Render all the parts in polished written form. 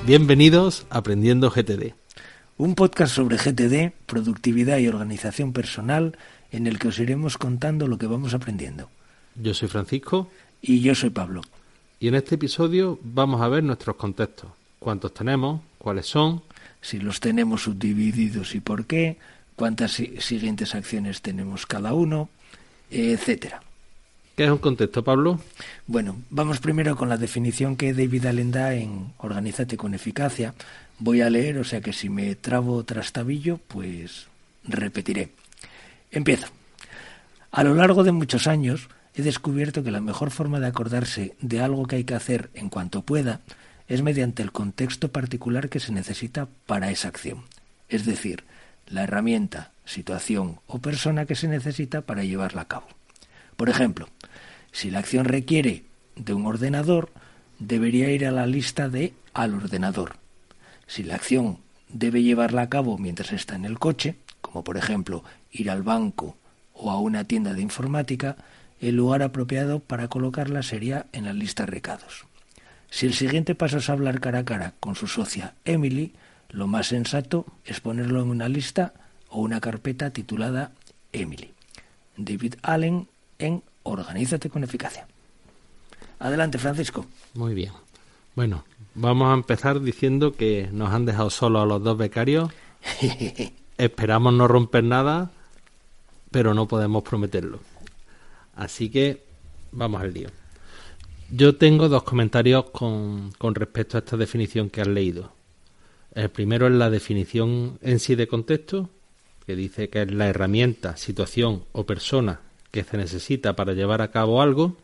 Bienvenidos a Aprendiendo GTD. Un podcast sobre GTD, productividad y organización personal, en el que os iremos contando lo que vamos aprendiendo. Yo soy Francisco. Y yo soy Pablo. Y en este episodio vamos a ver nuestros contextos. ¿Cuántos tenemos? ¿Cuáles son? Si los tenemos subdivididos y por qué, cuántas siguientes acciones tenemos cada uno, etcétera. ¿Qué es un contexto, Pablo? Bueno, vamos primero con la definición que David Allen da en Organízate con eficacia. Voy a leer, o sea que si me trabo o trastabillo, pues repetiré. Empiezo. A lo largo de muchos años he descubierto que la mejor forma de acordarse de algo que hay que hacer en cuanto pueda es mediante el contexto particular que se necesita para esa acción. Es decir, la herramienta, situación o persona que se necesita para llevarla a cabo. Por ejemplo, si la acción requiere de un ordenador, debería ir a la lista de al ordenador. Si la acción debe llevarla a cabo mientras está en el coche, como por ejemplo ir al banco o a una tienda de informática, el lugar apropiado para colocarla sería en la lista de recados. Si el siguiente paso es hablar cara a cara con su socia Emily, lo más sensato es ponerlo en una lista o una carpeta titulada Emily. David Allen en Organízate con eficacia. Adelante, Francisco. Muy bien. Bueno, vamos a empezar diciendo que nos han dejado solos a los dos becarios. Esperamos no romper nada, pero no podemos prometerlo. Así que vamos al lío. Yo tengo dos comentarios con respecto a esta definición que has leído. El primero es la definición en sí de contexto, que dice que es la herramienta, situación o persona que se necesita para llevar a cabo algo,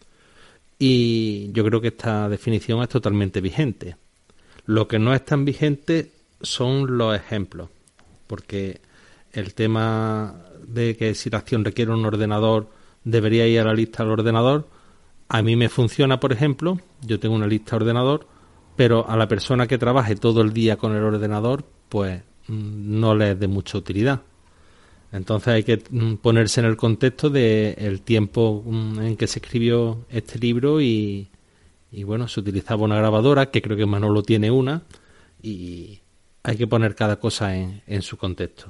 y yo creo que esta definición es totalmente vigente. Lo que no es tan vigente son los ejemplos, porque el tema de que si la acción requiere un ordenador debería ir a la lista del ordenador, a mí me funciona, por ejemplo, yo tengo una lista de ordenador, pero a la persona que trabaje todo el día con el ordenador, pues no le es de mucha utilidad. Entonces hay que ponerse en el contexto del tiempo en que se escribió este libro y bueno, se utilizaba una grabadora, que creo que Manolo tiene una, y hay que poner cada cosa en su contexto.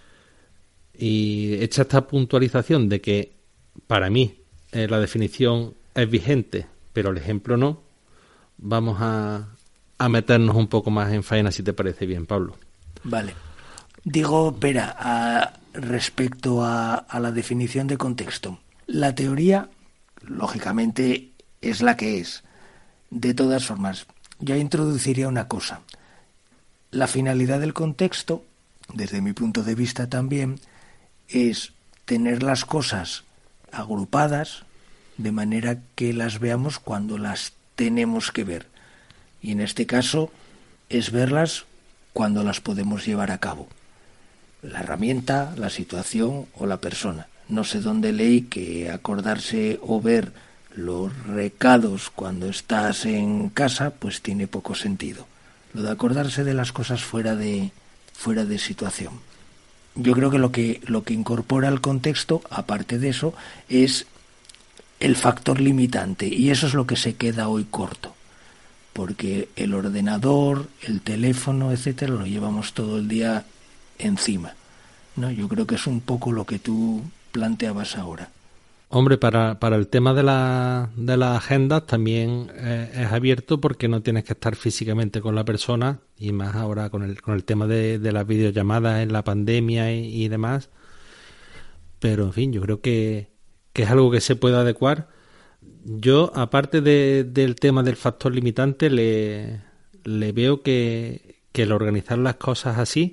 Y hecha esta puntualización de que para mí la definición es vigente, pero el ejemplo no, vamos a meternos un poco más en faena, si te parece bien, Pablo. Vale. Digo, espera, respecto a la definición de contexto. La teoría, lógicamente, es la que es. De todas formas, yo introduciría una cosa. La finalidad del contexto, desde mi punto de vista también, es tener las cosas agrupadas de manera que las veamos cuando las tenemos que ver. Y en este caso es verlas cuando las podemos llevar a cabo. La herramienta, la situación o la persona. No sé dónde leí que acordarse o ver los recados cuando estás en casa, pues tiene poco sentido. Lo de acordarse de las cosas fuera de situación. Yo creo que lo que incorpora el contexto, aparte de eso, es el factor limitante, y eso es lo que se queda hoy corto. Porque el ordenador, el teléfono, etcétera, lo llevamos todo el día encima, ¿no? Yo creo que es un poco lo que tú planteabas ahora. Hombre, para el tema de las agendas también es abierto, porque no tienes que estar físicamente con la persona, y más ahora con el tema de las videollamadas en la pandemia y demás. Pero en fin, yo creo que es algo que se puede adecuar. Yo, aparte del tema del factor limitante, le veo que el organizar las cosas así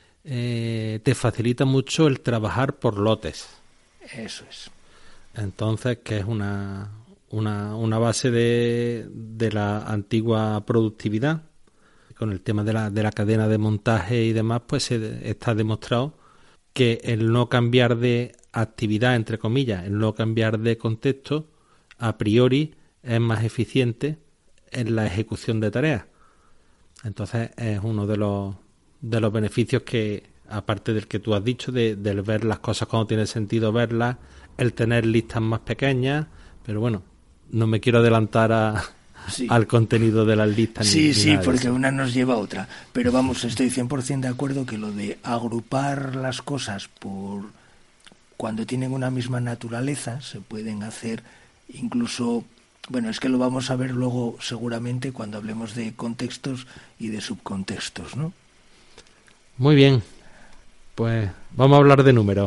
te facilita mucho el trabajar por lotes. Eso es. Entonces, que es una base de la antigua productividad. Con el tema de la cadena de montaje y demás, pues está demostrado que el no cambiar de actividad, entre comillas, el no cambiar de contexto, a priori es más eficiente en la ejecución de tareas. Entonces es uno de los beneficios que, aparte del que tú has dicho, del ver las cosas cuando tiene sentido verlas, el tener listas más pequeñas, pero bueno, no me quiero adelantar Sí. al contenido de las listas. Sí, ni nada de porque eso. una nos lleva a otra. Pero vamos, estoy 100% de acuerdo que lo de agrupar las cosas por cuando tienen una misma naturaleza se pueden hacer incluso, bueno, es que lo vamos a ver luego seguramente cuando hablemos de contextos y de subcontextos, ¿no? Muy bien, pues vamos a hablar de números.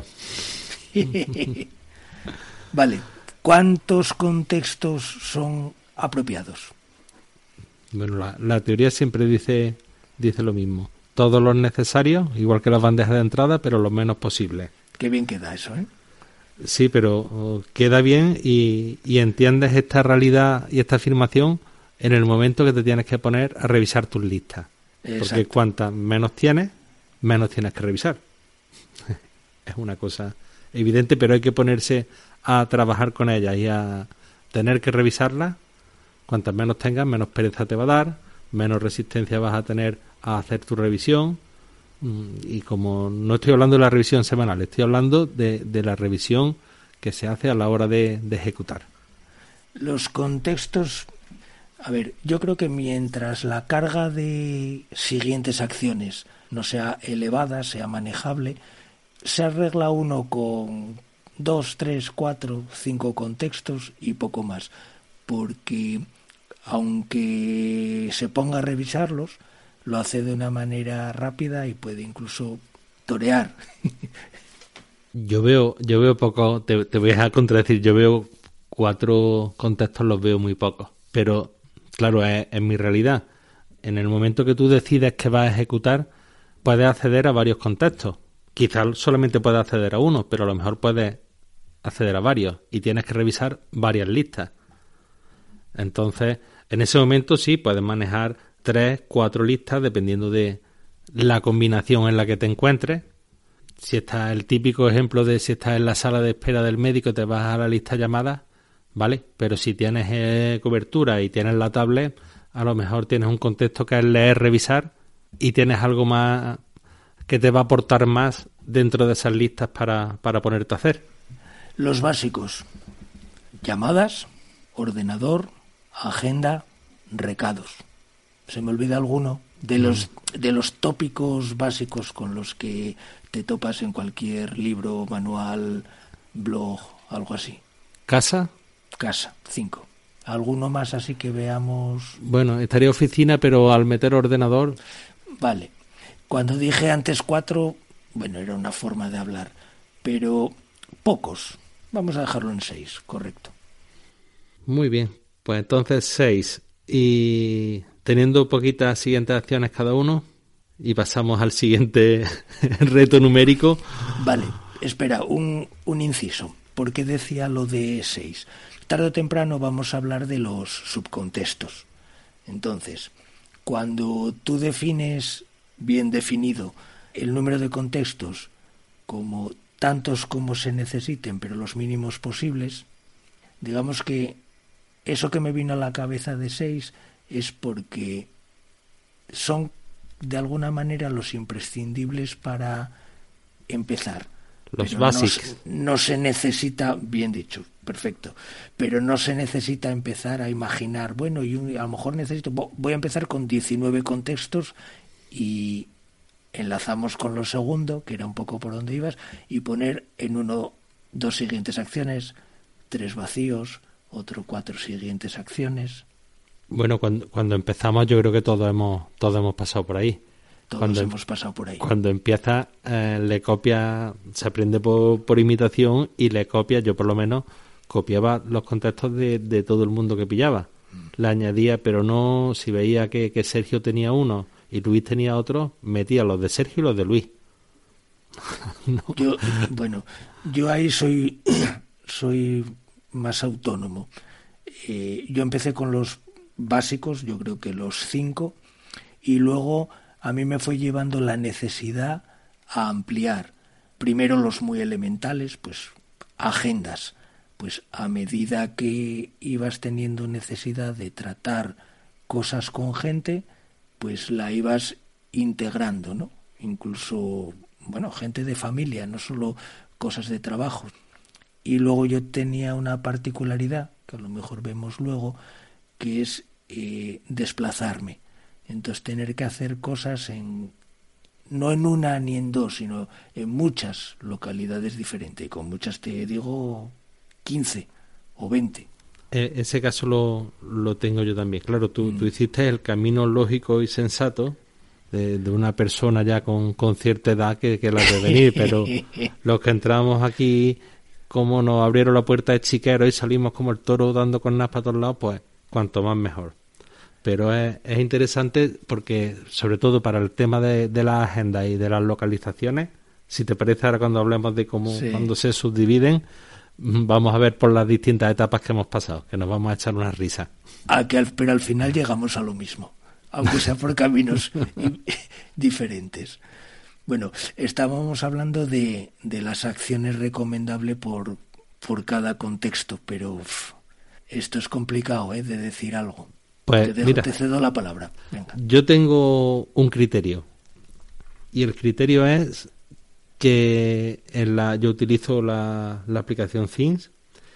Vale, ¿cuántos contextos son apropiados? Bueno, la teoría siempre dice lo mismo. Todos los necesarios, igual que las bandejas de entrada, pero lo menos posible. Qué bien queda eso, ¿eh? Sí, pero queda bien y entiendes esta realidad y esta afirmación en el momento que te tienes que poner a revisar tus listas. Porque Exacto. cuantas menos tienes que revisar. Es una cosa evidente, pero hay que ponerse a trabajar con ellas y a tener que revisarlas. Cuantas menos tengas, menos pereza te va a dar, menos resistencia vas a tener a hacer tu revisión. Y como no estoy hablando de la revisión semanal, estoy hablando de la revisión que se hace a la hora de ejecutar. Los contextos, a ver, yo creo que mientras la carga de siguientes acciones no sea elevada, sea manejable, se arregla uno con 2, 3, 4, 5 contextos y poco más. Porque aunque se ponga a revisarlos, lo hace de una manera rápida y puede incluso torear. Yo veo poco, te voy a contradecir, yo veo 4 contextos, los veo muy pocos. Pero, claro, es mi realidad. En el momento que tú decides que vas a ejecutar, puedes acceder a varios contextos. Quizás solamente puedes acceder a uno, pero a lo mejor puedes acceder a varios y tienes que revisar varias listas. Entonces, en ese momento sí, puedes manejar 3, 4 listas dependiendo de la combinación en la que te encuentres. Si estás, el típico ejemplo de si estás en la sala de espera del médico, te vas a la lista llamadas, ¿vale? Pero si tienes cobertura y tienes la tablet, a lo mejor tienes un contexto que es leer, revisar y tienes algo más que te va a aportar más dentro de esas listas para ponerte a hacer. Los básicos: llamadas, ordenador, agenda, recados. ¿Se me olvida alguno? De los tópicos básicos con los que te topas en cualquier libro, manual, blog, algo así. ¿Casa? Casa, 5. ¿Alguno más así que veamos? Bueno, estaría oficina, pero al meter ordenador... Vale. Cuando dije antes 4, bueno, era una forma de hablar, pero pocos. Vamos a dejarlo en 6, correcto. Muy bien, pues entonces 6 y teniendo poquitas siguientes acciones cada uno y pasamos al siguiente reto numérico. Vale, espera, un inciso. ¿Por qué decía lo de 6? Tarde o temprano vamos a hablar de los subcontextos. Entonces, cuando tú defines bien definido el número de contextos como tantos como se necesiten, pero los mínimos posibles, digamos que eso que me vino a la cabeza de 6 es porque son de alguna manera los imprescindibles para empezar. Los Pero básicos. no se necesita, bien dicho, perfecto, pero no se necesita empezar a imaginar, bueno, a lo mejor necesito, voy a empezar con 19 contextos y enlazamos con lo segundo, que era un poco por donde ibas, y poner en uno 2 siguientes acciones, 3 vacíos, otro 4 siguientes acciones. Bueno, cuando empezamos yo creo que todos hemos pasado por ahí. Todos hemos pasado por ahí. Cuando empieza, le copia, se aprende por imitación y le copia, yo por lo menos copiaba los contextos de todo el mundo que pillaba. Le añadía, pero no, si veía que Sergio tenía uno y Luis tenía otro, metía los de Sergio y los de Luis. No. Yo ahí soy más autónomo. Yo empecé con los básicos, yo creo que los 5, y luego a mí me fue llevando la necesidad a ampliar. Primero los muy elementales, pues agendas. Pues a medida que ibas teniendo necesidad de tratar cosas con gente, pues la ibas integrando, ¿no? Incluso, bueno, gente de familia, no solo cosas de trabajo. Y luego yo tenía una particularidad, que a lo mejor vemos luego, que es desplazarme. Entonces tener que hacer cosas no en una ni en dos, sino en muchas localidades diferentes. Y con muchas te digo 15 o 20. Ese caso lo tengo yo también. Claro, tú hiciste el camino lógico y sensato de una persona ya con cierta edad que la de venir, pero los que entramos aquí, como nos abrieron la puerta de chiquero y salimos como el toro dando con para todos lados, pues cuanto más mejor. Pero es interesante porque, sobre todo para el tema de las agendas y de las localizaciones, si te parece ahora cuando hablemos de cómo cuando se subdividen, vamos a ver por las distintas etapas que hemos pasado, que nos vamos a echar una risa. Pero al final llegamos a lo mismo, aunque sea por caminos diferentes. Bueno, estábamos hablando de las acciones recomendables por cada contexto, pero esto es complicado, de decir algo. Pues te cedo la palabra. Venga. Yo tengo un criterio, y el criterio es que yo utilizo la aplicación Things,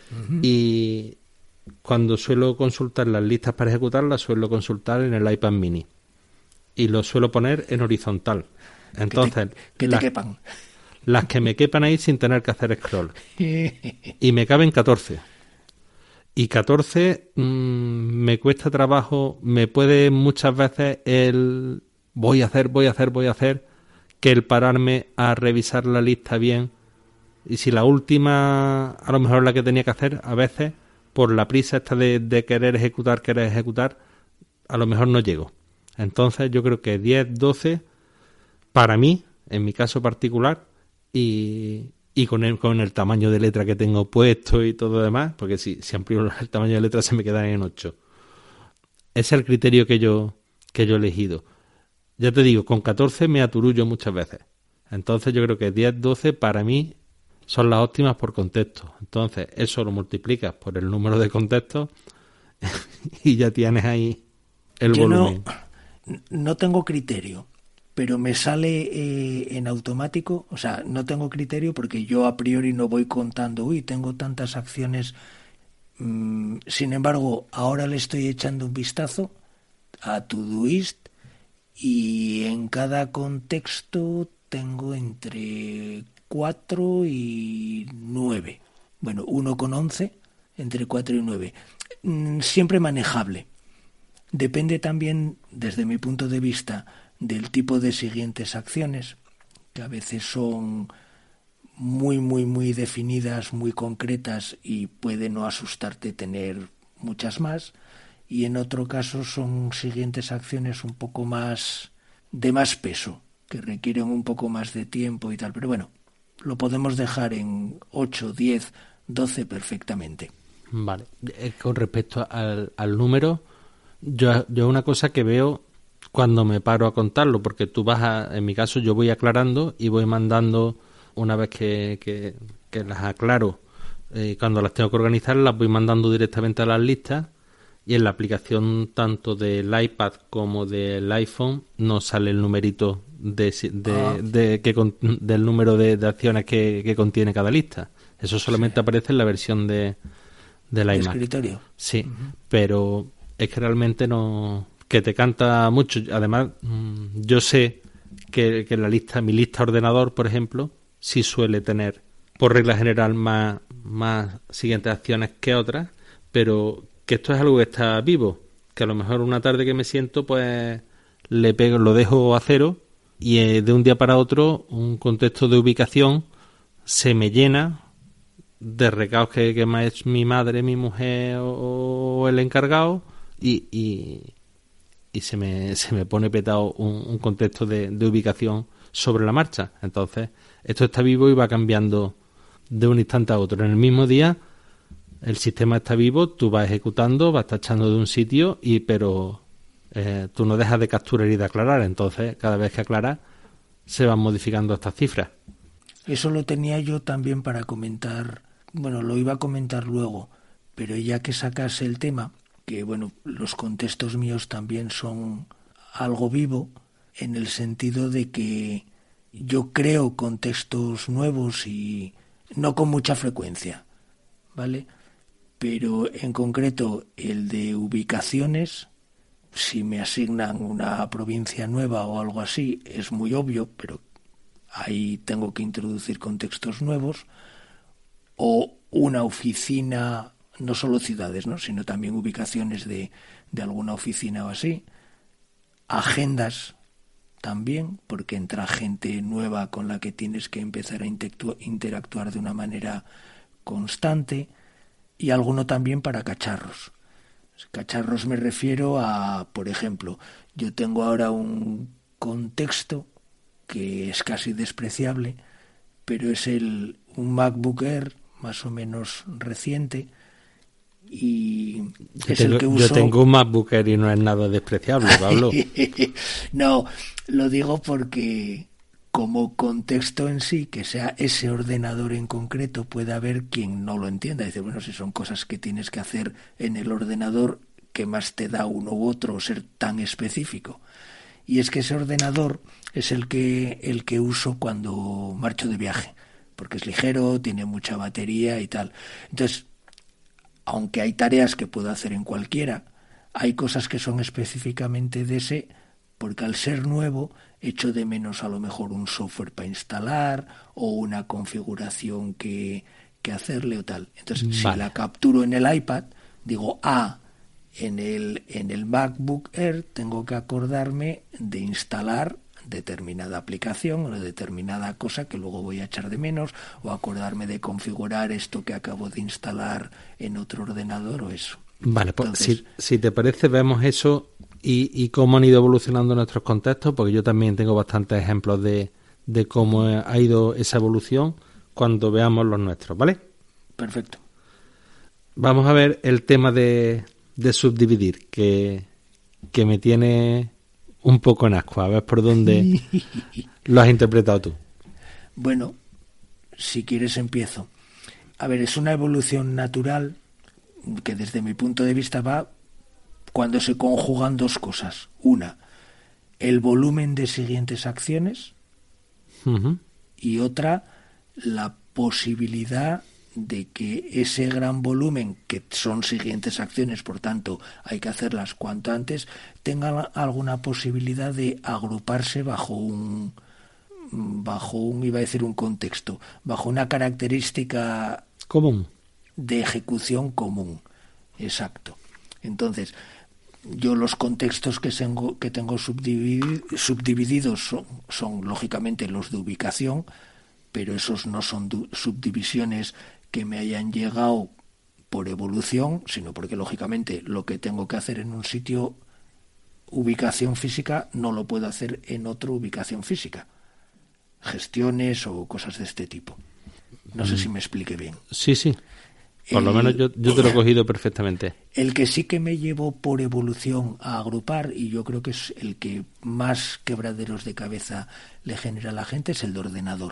y cuando suelo consultar las listas para ejecutarlas, suelo consultar en el iPad mini y lo suelo poner en horizontal. Entonces, que te quepan. Las que me quepan ahí sin tener que hacer scroll. Y me caben 14. Y 14 me cuesta trabajo, me puede muchas veces el voy a hacer, que el pararme a revisar la lista bien. Y si la última, a lo mejor la que tenía que hacer, a veces, por la prisa esta de querer ejecutar, a lo mejor no llego. Entonces yo creo que 10, 12, para mí, en mi caso particular, y con el tamaño de letra que tengo puesto y todo lo demás, porque si amplío el tamaño de letra se me quedan en 8. Ese es el criterio que yo he elegido. Ya te digo, con 14 me aturullo muchas veces. Entonces yo creo que 10, 12 para mí son las óptimas por contexto. Entonces eso lo multiplicas por el número de contextos y ya tienes ahí el volumen. No tengo criterio, pero me sale en automático. O sea, no tengo criterio porque yo a priori no voy contando, tengo tantas acciones. Sin embargo, ahora le estoy echando un vistazo a Todoist y en cada contexto tengo entre 4 y 9. Bueno, 1 con 11, entre 4 y 9. Siempre manejable. Depende también, desde mi punto de vista, del tipo de siguientes acciones, que a veces son muy, muy, muy definidas, muy concretas y puede no asustarte tener muchas más. Y en otro caso son siguientes acciones un poco más de más peso, que requieren un poco más de tiempo y tal. Pero bueno, lo podemos dejar en 8, 10, 12 perfectamente. Vale. Con respecto al número, yo una cosa que veo cuando me paro a contarlo, porque tú en mi caso yo voy aclarando y voy mandando, una vez que las aclaro, cuando las tengo que organizar, las voy mandando directamente a las listas. Y en la aplicación tanto del iPad como del iPhone no sale el numerito del número de acciones que contiene cada lista. Eso solamente aparece en la versión del iMac. Escritorio. Sí, pero es que realmente no, que te canta mucho. Además, yo sé que mi lista ordenador, por ejemplo, sí suele tener, por regla general, más siguientes acciones que otras, pero que esto es algo que está vivo, que a lo mejor una tarde que me siento, pues le pego, lo dejo a cero y de un día para otro un contexto de ubicación se me llena de recados que me ha hecho mi madre, mi mujer o el encargado y se me pone petado un contexto de ubicación sobre la marcha. Entonces esto está vivo y va cambiando de un instante a otro. En el mismo día el sistema está vivo, tú vas ejecutando, vas tachando de un sitio, pero tú no dejas de capturar y de aclarar. Entonces, cada vez que aclaras, se van modificando estas cifras. Eso lo tenía yo también para comentar. Bueno, lo iba a comentar luego, pero ya que sacas el tema, que bueno, los contextos míos también son algo vivo, en el sentido de que yo creo contextos nuevos y no con mucha frecuencia, ¿vale? Pero en concreto el de ubicaciones si me asignan una provincia nueva o algo así, es muy obvio, pero ahí tengo que introducir contextos nuevos, o una oficina, no solo ciudades, ¿no?, sino también ubicaciones de alguna oficina o así, agendas también, porque entra gente nueva con la que tienes que empezar a interactuar de una manera constante, y alguno también para cacharros. Cacharros me refiero a, por ejemplo, yo tengo ahora un contexto que es casi despreciable, pero es un MacBook Air más o menos reciente, y es el que uso. Yo tengo un MacBook Air y no es nada despreciable, Pablo. No, lo digo porque como contexto en sí, que sea ese ordenador en concreto, puede haber quien no lo entienda. Dice, bueno, si son cosas que tienes que hacer en el ordenador, ¿qué más te da uno u otro o ser tan específico? Y es que ese ordenador es el que uso cuando marcho de viaje, porque es ligero, tiene mucha batería y tal. Entonces, aunque hay tareas que puedo hacer en cualquiera, hay cosas que son específicamente de ese, porque al ser nuevo echo de menos a lo mejor un software para instalar o una configuración que hacerle o tal. Entonces, si la capturo en el iPad, digo, en el MacBook Air tengo que acordarme de instalar determinada aplicación o determinada cosa que luego voy a echar de menos, o acordarme de configurar esto que acabo de instalar en otro ordenador o eso. Vale, pues entonces, si te parece, vemos eso y cómo han ido evolucionando nuestros contextos, porque yo también tengo bastantes ejemplos de cómo ha ido esa evolución cuando veamos los nuestros, ¿vale? Perfecto. Vamos a ver el tema de subdividir, que me tiene un poco en asco. A ver por dónde lo has interpretado tú. Bueno, si quieres empiezo. A ver, es una evolución natural que desde mi punto de vista va cuando se conjugan dos cosas. Una, el volumen de siguientes acciones, y otra, la posibilidad de que ese gran volumen, que son siguientes acciones, por tanto hay que hacerlas cuanto antes, tenga alguna posibilidad de agruparse bajo un, iba a decir un contexto, bajo una característica común, de ejecución común. Exacto. Entonces, yo los contextos que tengo subdivididos son lógicamente los de ubicación, pero esos no son subdivisiones que me hayan llegado por evolución, sino porque lógicamente lo que tengo que hacer en un sitio, ubicación física, no lo puedo hacer en otro, ubicación física. Gestiones o cosas de este tipo. No sé si me explique bien. Sí. Por lo menos yo te lo he cogido perfectamente. El que sí que me llevó por evolución a agrupar, y yo creo que es el que más quebraderos de cabeza le genera a la gente, es el de ordenador.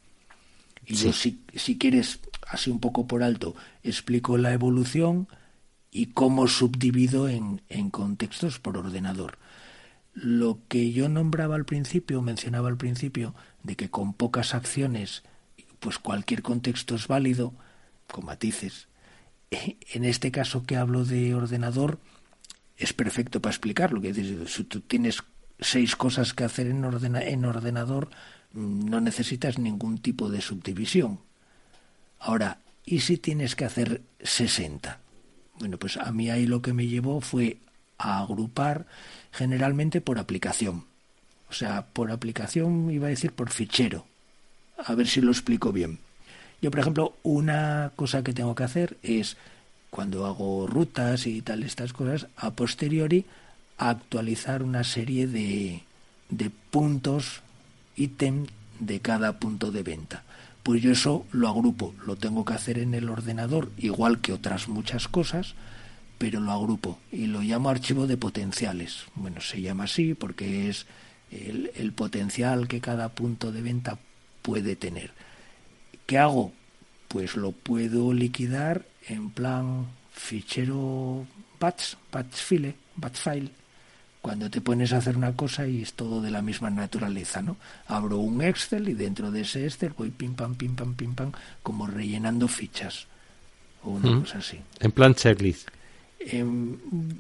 Y yo, si quieres, así un poco por alto, explico la evolución y cómo subdivido en contextos por ordenador. Lo que yo mencionaba al principio, de que con pocas acciones, pues cualquier contexto es válido, con matices. En este caso que hablo de ordenador, es perfecto para explicarlo. Que si tú tienes 6 cosas que hacer en ordenador, no necesitas ningún tipo de subdivisión. Ahora, ¿y si tienes que hacer 60? Bueno, pues a mí ahí lo que me llevó fue a agrupar generalmente por aplicación. O sea, por aplicación, iba a decir por fichero. A ver si lo explico bien. Yo, por ejemplo, una cosa que tengo que hacer es, cuando hago rutas y tal, estas cosas, a posteriori, actualizar una serie de puntos, ítem de cada punto de venta. Pues yo eso lo agrupo, lo tengo que hacer en el ordenador, igual que otras muchas cosas, pero lo agrupo y lo llamo archivo de potenciales. Bueno, se llama así porque es el potencial que cada punto de venta puede tener. ¿Qué hago? Pues lo puedo liquidar en plan fichero batch file. Cuando te pones a hacer una cosa y es todo de la misma naturaleza, ¿no? Abro un Excel y dentro de ese Excel voy pim pam, como rellenando fichas o una cosa así. En plan checklist.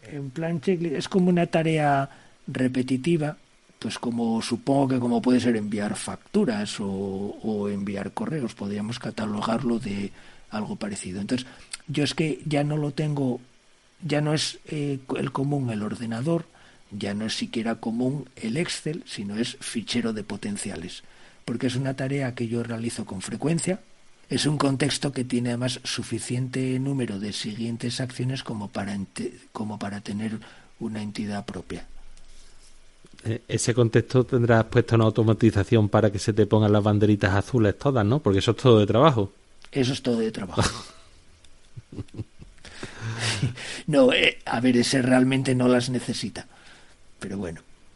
En plan checklist es como una tarea repetitiva, pues como supongo que como puede ser enviar facturas o enviar correos, podríamos catalogarlo de algo parecido. Entonces, yo es que ya no lo tengo, ya no es el común el ordenador, ya no es siquiera común el Excel, sino es fichero de potenciales, porque es una tarea que yo realizo con frecuencia. Es un contexto que tiene además suficiente número de siguientes acciones como para tener una entidad propia. Ese contexto tendrás puesto una automatización para que se te pongan las banderitas azules todas, ¿no? Porque eso es todo de trabajo. Eso es todo de trabajo. No, a ver, ese realmente no las necesita. Pero bueno.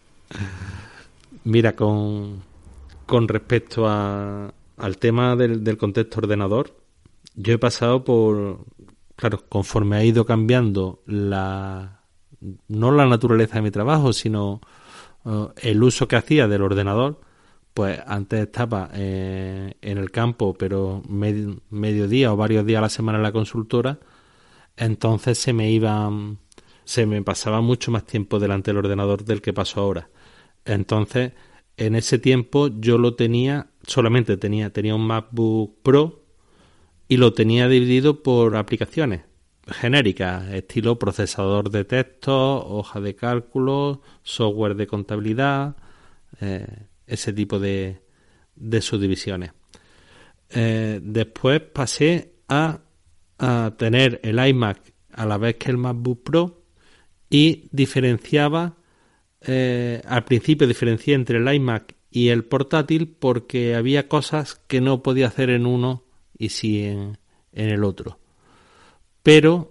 Mira, con respecto al tema del contexto ordenador, yo he pasado por, claro, conforme ha ido cambiando no la naturaleza de mi trabajo, sino el uso que hacía del ordenador, pues antes estaba en el campo, pero mediodía o varios días a la semana en la consultora, entonces se me pasaba mucho más tiempo delante del ordenador del que paso ahora. Entonces, en ese tiempo yo solamente tenía un MacBook Pro y lo tenía dividido por aplicaciones genéricas, estilo procesador de texto, hoja de cálculo, software de contabilidad, ese tipo de subdivisiones. Después pasé a tener el iMac a la vez que el MacBook Pro y diferenciaba, al principio diferencié entre el iMac y el portátil porque había cosas que no podía hacer en uno y sí en el otro. Pero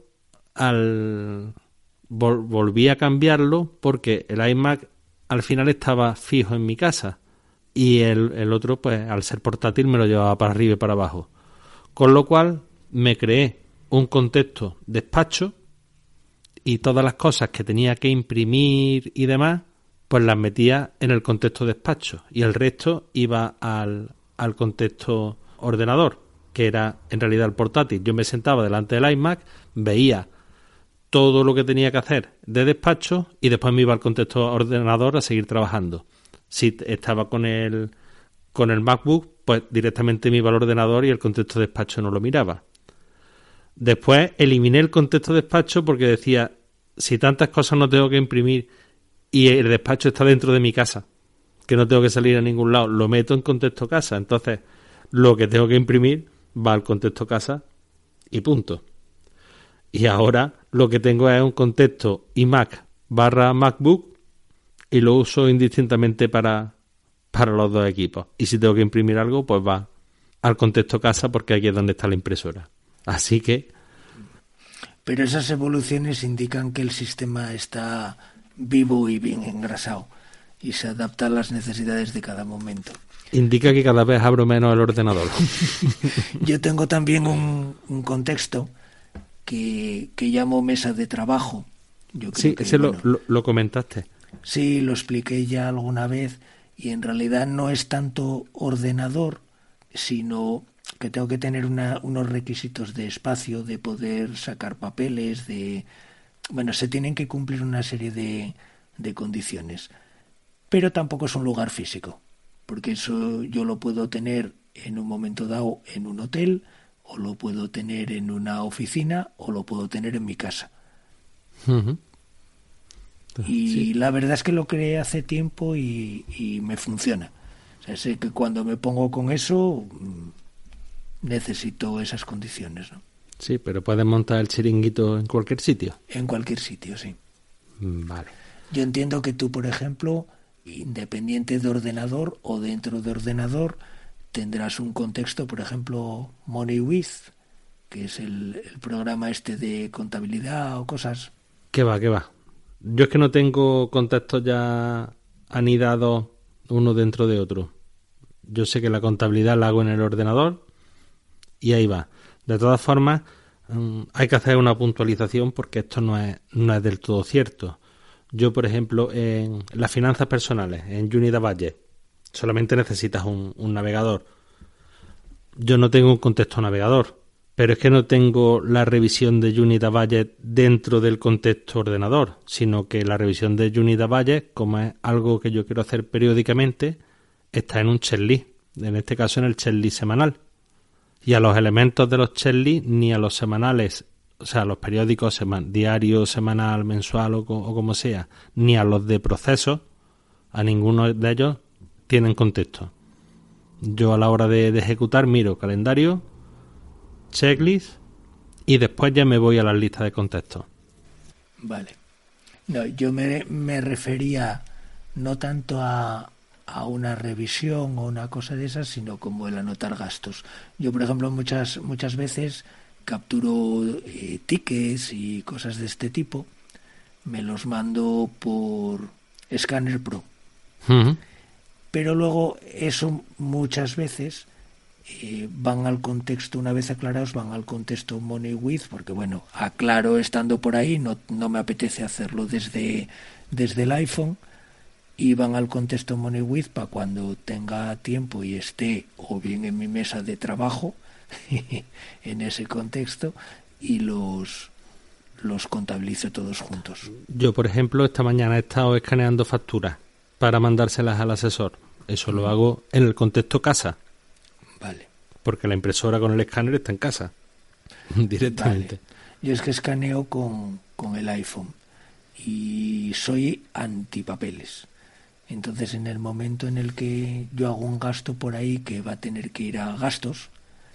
volví a cambiarlo porque el iMac al final estaba fijo en mi casa y el otro, pues al ser portátil, me lo llevaba para arriba y para abajo. Con lo cual me creé un contexto despacho y todas las cosas que tenía que imprimir y demás, pues las metía en el contexto despacho y el resto iba al contexto ordenador, que era en realidad el portátil. Yo me sentaba delante del iMac, veía todo lo que tenía que hacer de despacho y después me iba al contexto ordenador a seguir trabajando. Si estaba con el MacBook, pues directamente me iba al ordenador y el contexto despacho no lo miraba. Después eliminé el contexto despacho porque decía, si tantas cosas no tengo que imprimir y el despacho está dentro de mi casa, que no tengo que salir a ningún lado, lo meto en contexto casa. Entonces, lo que tengo que imprimir va al contexto casa y punto. Y ahora lo que tengo es un contexto iMac / MacBook y lo uso indistintamente para los dos equipos. Y si tengo que imprimir algo, pues va al contexto casa porque aquí es donde está la impresora. Así que... Pero esas evoluciones indican que el sistema está vivo y bien engrasado y se adapta a las necesidades de cada momento. Indica que cada vez abro menos el ordenador. Yo tengo también un contexto que llamo mesa de trabajo. Yo creo sí, que, ese bueno, lo comentaste. Sí, lo expliqué ya alguna vez y en realidad no es tanto ordenador, sino que tengo que tener unos requisitos de espacio, de poder sacar papeles, bueno, se tienen que cumplir una serie de condiciones. Pero tampoco es un lugar físico, porque eso yo lo puedo tener en un momento dado en un hotel, o lo puedo tener en una oficina, o lo puedo tener en mi casa. Uh-huh. Y sí. La verdad es que lo creé hace tiempo y me funciona. O sea, sé que cuando me pongo con eso necesito esas condiciones, ¿no? Sí, pero puedes montar el chiringuito en cualquier sitio. En cualquier sitio, sí. Vale. Yo entiendo que tú, por ejemplo, independiente de ordenador o dentro de ordenador, tendrás un contexto, por ejemplo, MoneyWiz, que es el programa este de contabilidad o cosas. ¿Qué va? Yo es que no tengo contextos ya anidados uno dentro de otro. Yo sé que la contabilidad la hago en el ordenador y ahí va. De todas formas, hay que hacer una puntualización porque esto no es del todo cierto. Yo, por ejemplo, en las finanzas personales, en Unidad solamente necesitas un navegador. Yo no tengo un contexto navegador. Pero es que no tengo la revisión de Unidad Budget dentro del contexto ordenador, sino que la revisión de Unidad Budget, como es algo que yo quiero hacer periódicamente, está en un checklist, en este caso en el checklist semanal. Y a los elementos de los checklists, ni a los semanales, o sea, a los periódicos diario, semanal, mensual o como sea, ni a los de procesos, a ninguno de ellos tienen contexto. Yo a la hora de ejecutar miro calendario, checklist y después ya me voy a las listas de contextos. Vale. No, yo me refería no tanto a una revisión o una cosa de esas, sino como el anotar gastos. Yo, por ejemplo, muchas veces capturo tickets y cosas de este tipo, me los mando por Scanner Pro. Uh-huh. Pero luego eso muchas veces van al contexto, una vez aclarados, van al contexto MoneyWith, porque bueno, aclaro estando por ahí, no me apetece hacerlo desde el iPhone, y van al contexto MoneyWith para cuando tenga tiempo y esté o bien en mi mesa de trabajo en ese contexto y los contabilizo todos juntos. Yo, por ejemplo, esta mañana he estado escaneando facturas para mandárselas al asesor. Eso lo hago en el contexto casa. Vale. Porque la impresora con el escáner está en casa. Directamente. Vale. Yo es que escaneo con el iPhone y soy antipapeles. Entonces, en el momento en el que yo hago un gasto por ahí que va a tener que ir a gastos,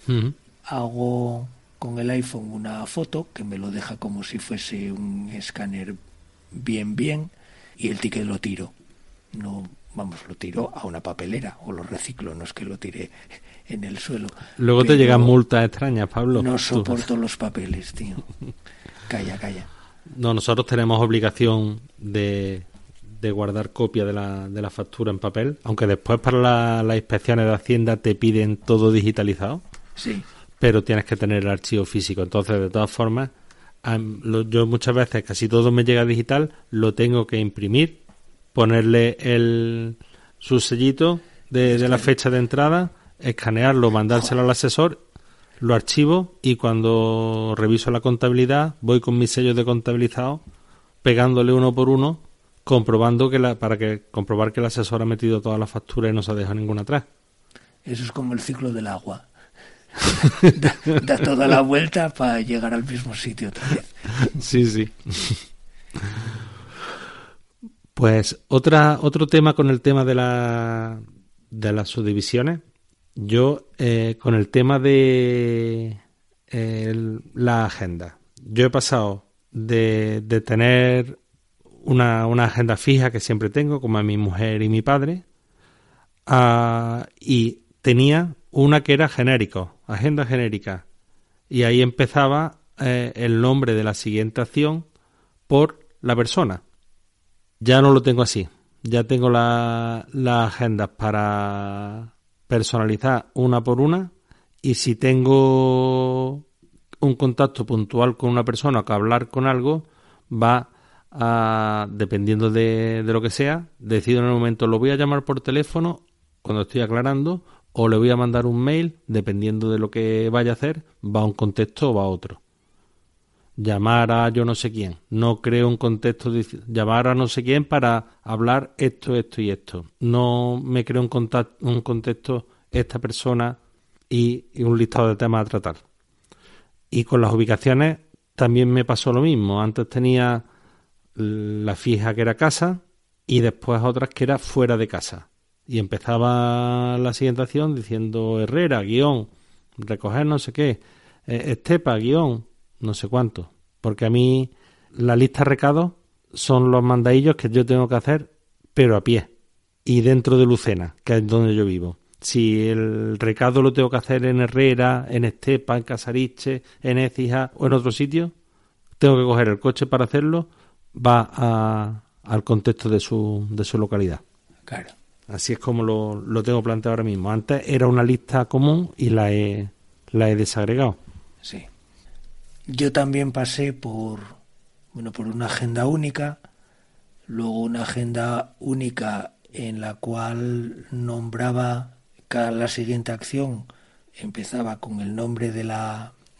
hago con el iPhone una foto que me lo deja como si fuese un escáner bien, y el ticket lo tiro. No, vamos, lo tiro a una papelera o lo reciclo, no es que lo tire en el suelo. Luego te llegan multas extrañas, Pablo. No soporto los papeles, tío. Calla. No, nosotros tenemos obligación de guardar copia de la factura en papel, aunque después para las inspecciones de Hacienda te piden todo digitalizado. Sí. Pero tienes que tener el archivo físico. Entonces, de todas formas, yo muchas veces, casi todo me llega digital, lo tengo que imprimir, ponerle su sellito de la fecha de entrada, escanearlo, mandárselo al asesor, lo archivo y cuando reviso la contabilidad voy con mis sellos de contabilizado pegándole uno por uno, comprobando comprobar que el asesor ha metido todas las facturas y no se ha dejado ninguna atrás. Eso es como el ciclo del agua. da toda la vuelta para llegar al mismo sitio otra vez. Sí. Pues otro tema con el tema de las subdivisiones. Yo con el tema de la agenda. Yo he pasado de tener una agenda fija que siempre tengo, como a mi mujer y mi padre, y tenía una que era genérico, agenda genérica, y ahí empezaba el nombre de la siguiente acción por la persona. Ya no lo tengo así, ya tengo las agendas para personalizar una por una, y si tengo un contacto puntual con una persona o que hablar con algo, va a, dependiendo de lo que sea, decido en el momento, lo voy a llamar por teléfono cuando estoy aclarando, o le voy a mandar un mail, dependiendo de lo que vaya a hacer, va a un contexto o va a otro. Llamar a yo no sé quién, no creo un contexto, llamar a no sé quién para hablar esto y esto. No me creo un contexto, esta persona y un listado de temas a tratar. Y con las ubicaciones también me pasó lo mismo. Antes tenía la fija que era casa y después otras que era fuera de casa. Y empezaba la siguiente acción diciendo Herrera, guión, recoger no sé qué, Estepa, guión, no sé cuánto. Porque a mí la lista de recados son los mandadillos que yo tengo que hacer, pero a pie. Y dentro de Lucena, que es donde yo vivo. Si el recado lo tengo que hacer en Herrera, en Estepa, en Casariche, en Écija o en otro sitio, tengo que coger el coche para hacerlo, va al contexto de su localidad. Claro. Así es como lo tengo planteado ahora mismo. Antes era una lista común y la he desagregado. Sí. Yo también pasé por una agenda única, luego una agenda única en la cual nombraba la siguiente acción, empezaba con el nombre de la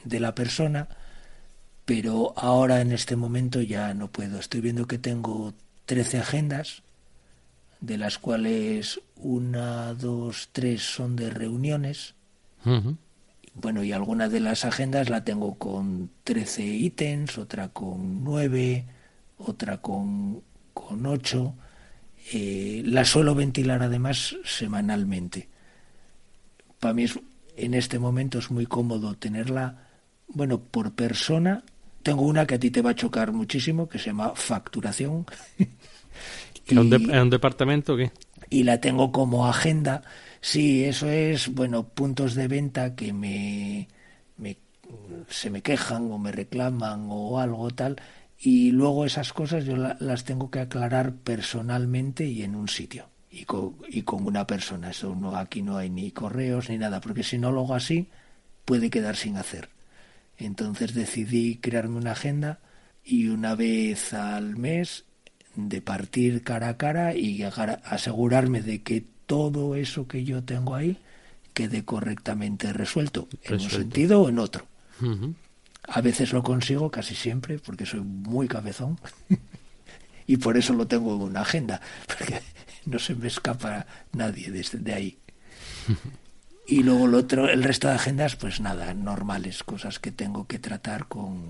de la persona, pero ahora en este momento ya no puedo. Estoy viendo que tengo 13 agendas, de las cuales 1, 2, 3 son de reuniones. Ujú. Bueno, y alguna de las agendas la tengo con 13 ítems, otra con 9, otra con 8. La suelo ventilar además semanalmente. Para mí en este momento es muy cómodo tenerla, bueno, por persona. Tengo una que a ti te va a chocar muchísimo, que se llama facturación, ¿Es un, y, es un departamento o qué? y la tengo como agenda. Sí, eso es, bueno, puntos de venta que me- se me quejan o me reclaman o algo tal, y luego esas cosas yo las tengo que aclarar personalmente y en un sitio. Y con una persona. Eso no, aquí no hay ni correos ni nada, porque si no lo hago así, puede quedar sin hacer. Entonces decidí crearme una agenda y una vez al mes de partir cara a cara y asegurarme de que todo eso que yo tengo ahí quede correctamente resuelto, en un Resuelto. sentido o en otro. Ujú. A veces lo consigo, casi siempre, porque soy muy cabezón, y por eso lo tengo en una agenda, porque no se me escapa nadie desde ahí. Y luego el resto de agendas, pues nada, normales, cosas que tengo que tratar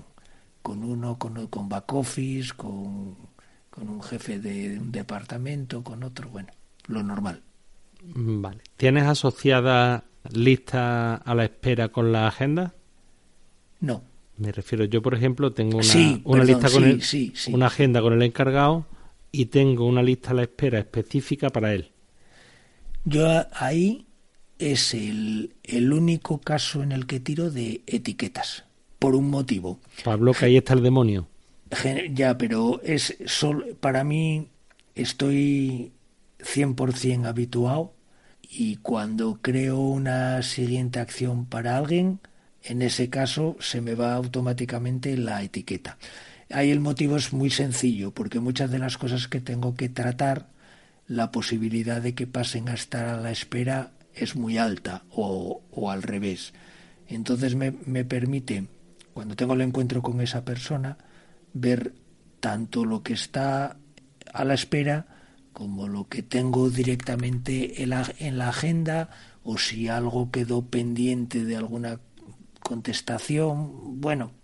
con back office, con un jefe de un departamento, con otro, bueno, lo normal. Vale. ¿Tienes asociada lista a la espera con la agenda? No, Me refiero, yo por ejemplo tengo sí, una perdón, lista con sí, sí, sí, una sí. agenda con el encargado y tengo una lista a la espera específica para él. Yo ahí es el único caso en el que tiro de etiquetas, por un motivo. Pablo, que ahí está el demonio. Ya, pero para mí estoy 100% habituado, y cuando creo una siguiente acción para alguien, en ese caso se me va automáticamente la etiqueta. Ahí el motivo es muy sencillo, porque muchas de las cosas que tengo que tratar, la posibilidad de que pasen a estar a la espera es muy alta, o al revés. Entonces me permite, cuando tengo el encuentro con esa persona, ver tanto lo que está a la espera como lo que tengo directamente en la agenda, o si algo quedó pendiente de alguna contestación. Bueno,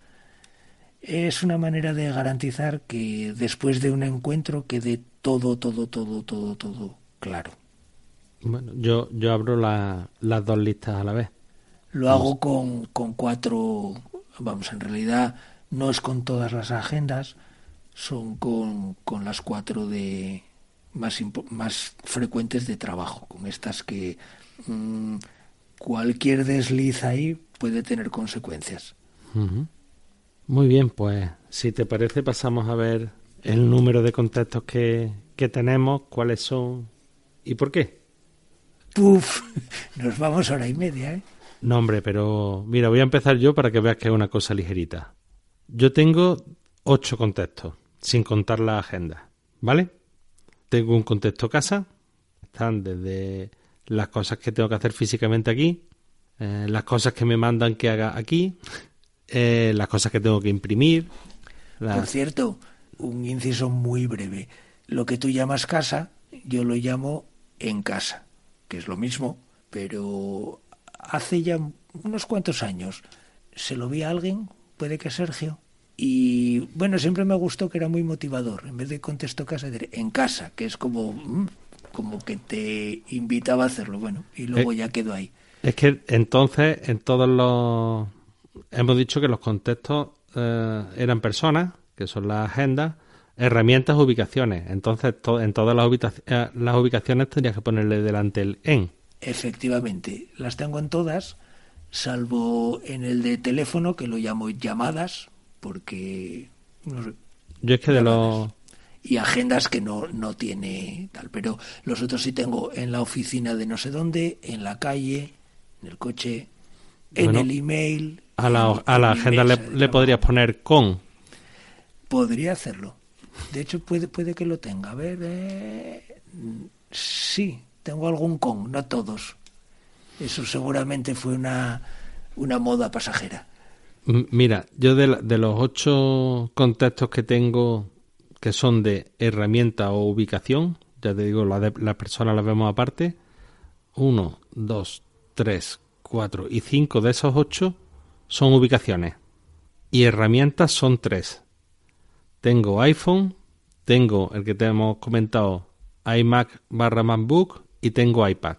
es una manera de garantizar que después de un encuentro quede todo, todo, todo, todo, todo claro. Bueno, yo abro las dos listas a la vez. Lo Como, hago con 4, vamos, en realidad no es con todas las agendas, son con las 4 de más frecuentes de trabajo, con estas que mmm, cualquier desliz ahí puede tener consecuencias. Ujú. Muy bien, pues si te parece pasamos a ver el número de contactos que tenemos, cuáles son y por qué. Puf, nos vamos hora y media, ¿eh? No, hombre, pero mira, voy a empezar yo para que veas que es una cosa ligerita. Yo tengo 8 contextos, sin contar la agenda, ¿vale? Tengo un contexto casa, están desde las cosas que tengo que hacer físicamente aquí, las cosas que me mandan que haga aquí, las cosas que tengo que imprimir, Por las... cierto, un inciso muy breve. Lo que tú llamas casa, yo lo llamo en casa, que es lo mismo, pero hace ya unos cuantos años se lo vi a alguien, puede que Sergio, y bueno, siempre me gustó que era muy motivador. En vez de contexto casa, decir en casa, que es como que te invitaba a hacerlo. Bueno, y luego eh, ya quedó ahí. es que entonces en todos los... Hemos dicho que los contextos eran personas, que son las agendas, herramientas, ubicaciones. Entonces en todas las ubicaciones tendrías que ponerle delante el en. Efectivamente, las tengo en todas, salvo en el de teléfono, que lo llamo llamadas, porque no sé, Yo es que de los... llamadas. Y agendas que no tiene tal, pero los otros sí tengo en la oficina de no sé dónde, en la calle, en el coche, en Bueno, el email, a en la mi agenda mesa de le podrías trabajo. poner con. Podría hacerlo. De hecho, puede que lo tenga. A ver, sí, tengo algún con, no todos. Eso seguramente fue una moda pasajera. Mira, yo de los 8 contextos que tengo que son de herramienta o ubicación, ya te digo, las personas las vemos aparte, 1, 2, 3, 4 y 5 de esos 8 son ubicaciones y herramientas son 3. Tengo iPhone, tengo el que te hemos comentado, iMac/MacBook y tengo iPad.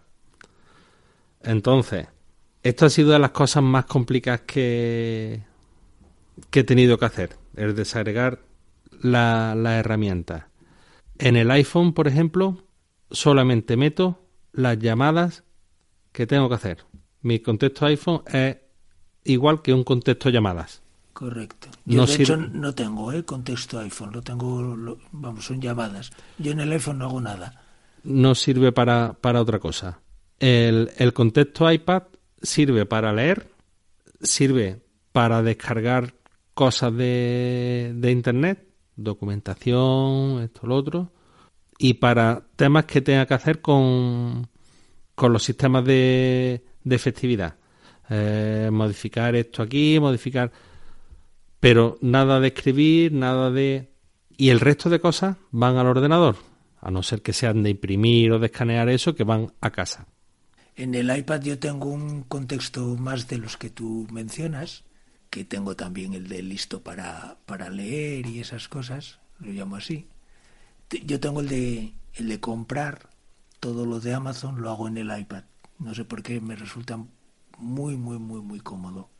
Entonces, esto ha sido de las cosas más complicadas que he tenido que hacer, el desagregar las herramientas. En el iPhone, por ejemplo, solamente meto las llamadas que tengo que hacer. Mi contexto iPhone es igual que un contexto llamadas. Correcto. Yo No de sirve- hecho no tengo contexto iPhone, lo tengo, vamos, son llamadas. Yo en el iPhone no hago nada. No sirve para otra cosa. El contexto iPad sirve para leer, sirve para descargar cosas de internet, documentación, esto, lo otro, y para temas que tenga que hacer con los sistemas de efectividad. Modificar esto aquí, modificar... Pero nada de escribir, nada de... Y el resto de cosas van al ordenador, a no ser que sean de imprimir o de escanear eso, que van a casa. En el iPad yo tengo un contexto más de los que tú mencionas, que tengo también el de listo para leer y esas cosas, lo llamo así. Yo tengo el de comprar, todo lo de Amazon lo hago en el iPad. No sé por qué me resulta muy, muy, muy, muy cómodo.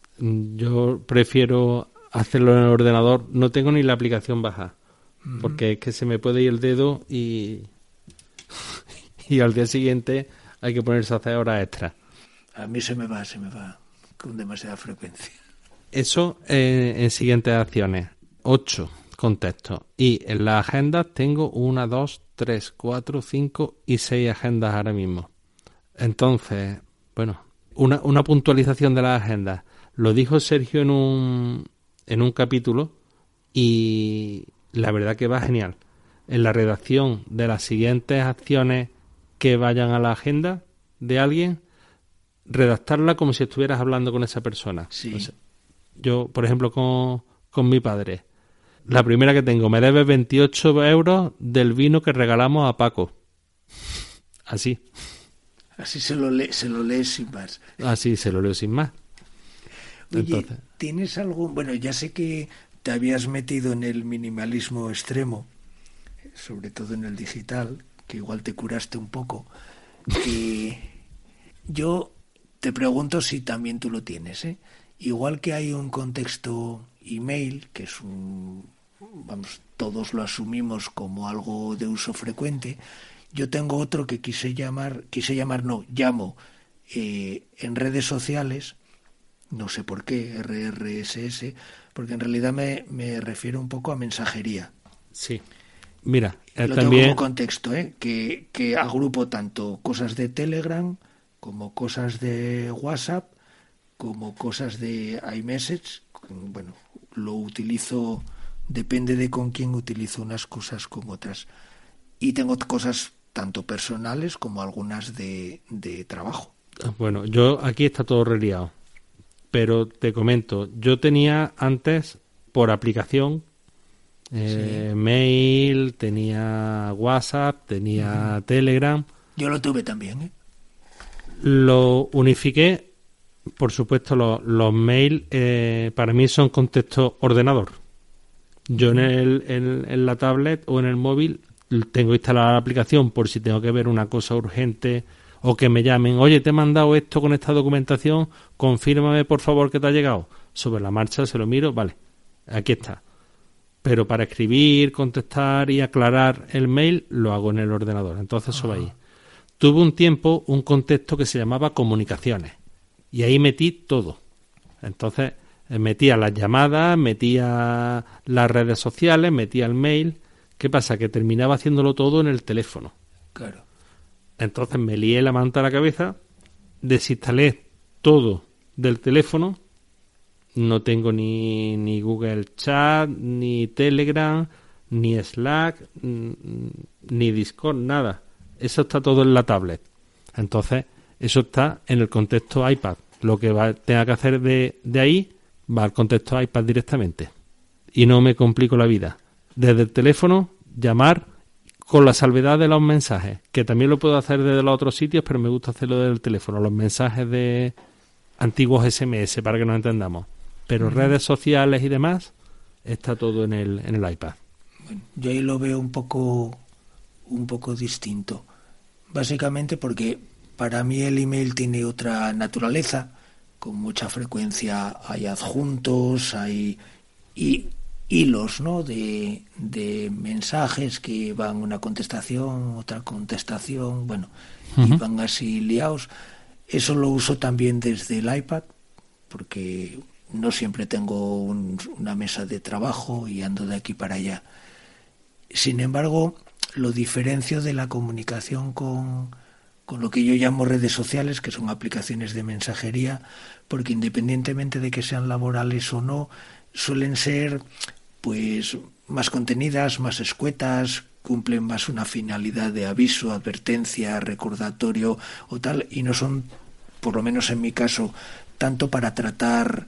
Yo prefiero hacerlo en el ordenador, no tengo ni la aplicación baja, porque es que se me puede ir el dedo y al día siguiente hay que ponerse a hacer horas extras. A mí se me va con demasiada frecuencia. Eso en siguientes acciones. 8 contextos. Y en las agendas tengo 1, 2, 3, 4, 5 y 6 agendas ahora mismo. Entonces, bueno, una puntualización de las agendas. Lo dijo Sergio en un capítulo y la verdad que va genial. En la redacción de las siguientes acciones que vayan a la agenda de alguien, redactarla como si estuvieras hablando con esa persona. Sí. O sea, yo, por ejemplo, con mi padre, la primera que tengo, me debe 28 euros del vino que regalamos a Paco. Así. Así se lo lees sin más. Así se lo leo sin más. Oye, Entonces, ¿tienes algo? Bueno, ya sé que te habías metido en el minimalismo extremo, sobre todo en el digital, que igual te curaste un poco. Yo te pregunto si también tú lo tienes, ¿eh? Igual que hay un contexto email, que es vamos, todos lo asumimos como algo de uso frecuente, yo tengo otro que llamo en redes sociales, no sé por qué, RRSS, porque en realidad me refiero un poco a mensajería. sí. Mira, Lo tengo también... como contexto, que agrupo tanto cosas de Telegram, como cosas de WhatsApp, como cosas de iMessage. Bueno, lo utilizo, depende de con quién utilizo unas cosas como otras. Y tengo cosas tanto personales como algunas de trabajo. Bueno, yo aquí está todo reliado. Pero te comento, yo tenía antes por aplicación mail, tenía WhatsApp, tenía Telegram. Yo lo tuve también, ¿eh? Lo unifiqué, por supuesto, los mails para mí son contexto ordenador. Yo en la tablet o en el móvil tengo instalada la aplicación por si tengo que ver una cosa urgente o que me llamen, oye, te he mandado esto con esta documentación, confírmame por favor que te ha llegado. Sobre la marcha se lo miro, vale, aquí está. Pero para escribir, contestar y aclarar el mail lo hago en el ordenador. Entonces eso va ahí. Tuve un tiempo un contexto que se llamaba comunicaciones y ahí metí todo. Entonces metía las llamadas, metía las redes sociales, metía el mail. ¿Qué pasa? Que terminaba haciéndolo todo en el teléfono. Claro. Entonces me lié la manta a la cabeza, desinstalé todo del teléfono. No tengo ni Google Chat, ni Telegram, ni Slack, ni Discord, nada. Eso está todo en la tablet. Entonces, eso está en el contexto iPad. Lo que tenga que hacer de ahí, va al contexto iPad directamente. Y no me complico la vida. Desde el teléfono, llamar con la salvedad de los mensajes, que también lo puedo hacer desde los otros sitios, pero me gusta hacerlo desde el teléfono. Los mensajes de antiguos SMS, para que nos entendamos. Pero redes sociales y demás, está todo en el iPad. Bueno, yo ahí lo veo un poco distinto. Básicamente porque para mí el email tiene otra naturaleza. Con mucha frecuencia hay adjuntos, hay hilos, ¿no? de mensajes que van una contestación, otra contestación, bueno, y van así liados. Eso lo uso también desde el iPad, porque no siempre tengo una mesa de trabajo y ando de aquí para allá. Sin embargo, lo diferencio de la comunicación con lo que yo llamo redes sociales, que son aplicaciones de mensajería, porque independientemente de que sean laborales o no, suelen ser pues más contenidas, más escuetas, cumplen más una finalidad de aviso, advertencia, recordatorio o tal, y no son, por lo menos en mi caso, tanto para tratar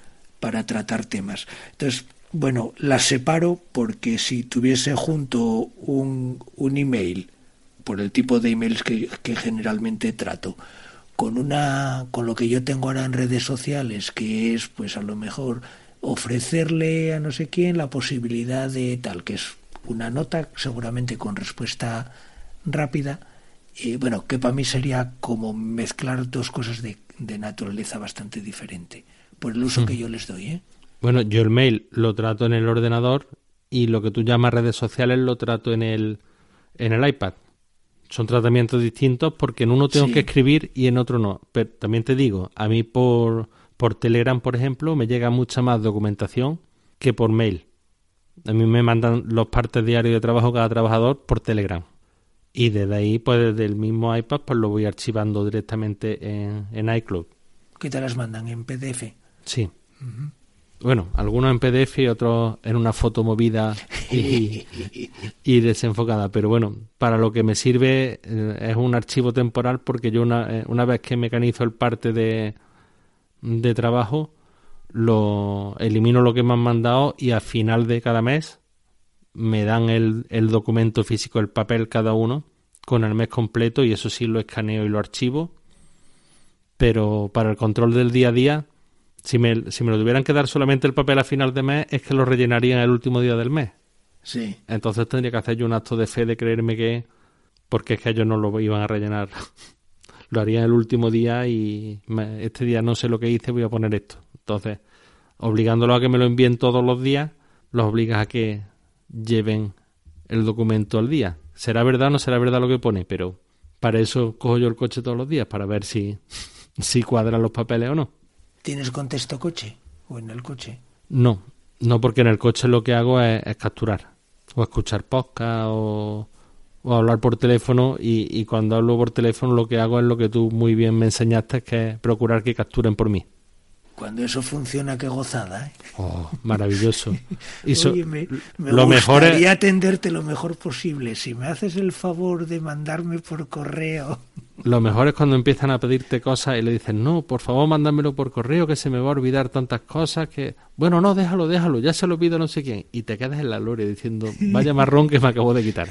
temas. Entonces, bueno, las separo porque si tuviese junto un email, por el tipo de emails que generalmente trato, con lo que yo tengo ahora en redes sociales, que es pues a lo mejor ofrecerle a no sé quién la posibilidad de tal, que es una nota seguramente con respuesta rápida, bueno, que para mí sería como mezclar dos cosas de naturaleza bastante diferente, por el uso que yo les doy, ¿eh? Bueno, yo el mail lo trato en el ordenador y lo que tú llamas redes sociales lo trato en el iPad. Son tratamientos distintos porque en uno tengo que escribir y en otro no. Pero también te digo, a mí por Telegram, por ejemplo, me llega mucha más documentación que por mail. A mí me mandan los partes diarios de trabajo cada trabajador por Telegram. Y desde ahí, pues desde el mismo iPad, pues lo voy archivando directamente en iCloud. ¿Qué te las mandan? ¿En PDF? Sí. Uh-huh. Bueno, algunos en PDF y otros en una foto movida y desenfocada. Pero bueno, para lo que me sirve es un archivo temporal porque yo una vez que mecanizo el parte de trabajo, elimino lo que me han mandado y al final de cada mes me dan el documento físico, el papel cada uno, con el mes completo y eso sí lo escaneo y lo archivo. Pero para el control del día a día, si me lo tuvieran que dar solamente el papel a final de mes, es que lo rellenaría en el último día del mes. Sí. Entonces tendría que hacer yo un acto de fe de creerme porque es que ellos no lo iban a rellenar. Lo haría el último día y este día no sé lo que hice, voy a poner esto. Entonces, obligándolo a que me lo envíen todos los días, los obligas a que lleven el documento al día. ¿Será verdad o no será verdad lo que pone? Pero para eso cojo yo el coche todos los días, para ver si cuadran los papeles o no. ¿Tienes contexto coche o en el coche? No porque en el coche lo que hago es capturar o escuchar podcast o hablar por teléfono y cuando hablo por teléfono lo que hago es lo que tú muy bien me enseñaste, que es procurar que capturen por mí. Cuando eso funciona, qué gozada, ¿eh? Oh, maravilloso. Oye, me gustaría atenderte lo mejor posible. Si me haces el favor de mandarme por correo. Lo mejor es cuando empiezan a pedirte cosas y le dicen, no, por favor, mándamelo por correo, que se me va a olvidar tantas cosas que... Bueno, no, déjalo, ya se lo pido a no sé quién. Y te quedas en la gloria diciendo, vaya marrón que me acabo de quitar.